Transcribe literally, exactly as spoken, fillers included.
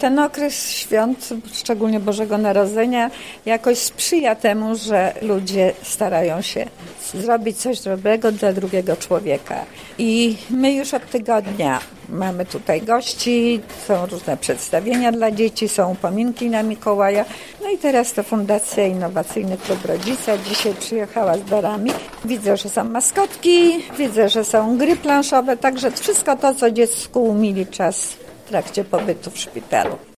ten okres świąt, szczególnie Bożego Narodzenia, jakoś sprzyja temu, że ludzie starają się zrobić coś dobrego dla drugiego człowieka. I my już od tygodnia mamy tutaj gości, są różne przedstawienia dla dzieci, są upominki na Mikołaja. No i teraz to Fundacja Innowacyjny Klub Rodzica dzisiaj przyjechała z darami. Widzę, że są maskotki, widzę, że są gry planszowe, także wszystko to, co dziecku umili czas w trakcie pobytu w szpitalu.